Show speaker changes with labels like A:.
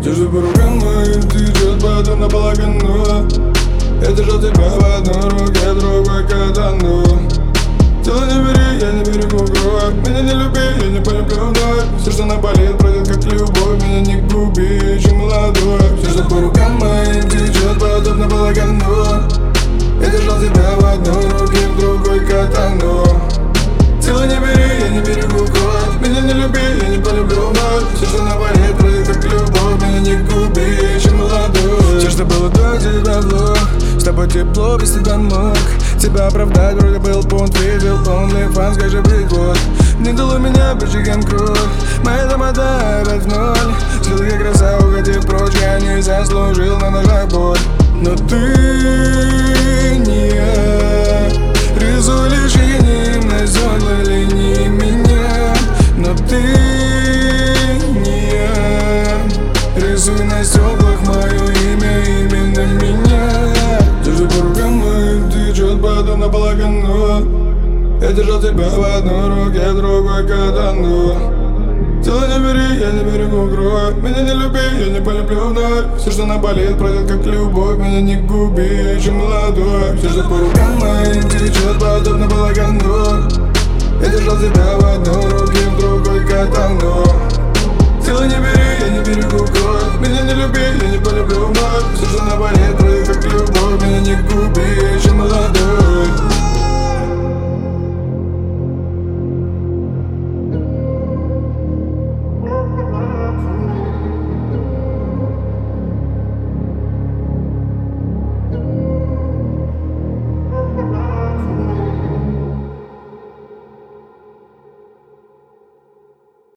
A: Держу по рукам моим, течет потом наполовину. Я держал тебя в одной руке, другой катану. Тело не бери, я не берегу кровь. Меня не люби, я не полюблю вновь. Все, что наболит, пройдет как любовь. Меня не губи, еще молодой. Все, что по рукам моим, течет потом наполовину. Я держал тебя в одной руке, в другой катану. Тело не бери, я не берегу кровь. Меня не люби, я не полюблю вновь. Все, что наболит, пройдет как любовь. Меня не губи, еще молодой. Все, что было до тебя вновь. С тобой тепло, без тебя мог тебя оправдать, вроде был пункт, видел OnlyFans, как же быть вот. Не дало меня бичиган кровь, моя тамада опять в ноль. Слил как краса, уходи прочь, я не заслужил на ножах боль. Но ты не я, рисуй лишь инеем на зерна линии меня. Но ты не я, рисуй на стеклах мое имя, именно меня. Держу по рукам моим, течет потом наполовину. Я держал тебя в одной руке, в другой катану. Тело не бери, я не берегу кровь. Меня не люби, я не полюблю вновь. Все, что наболит, пройдет как любовь. Меня не губи, еще молодой. Все, что по рукам моим, течет потом наполовину. Я держал тебя в одной руке, в другой катану. Тело не бери, я не берегу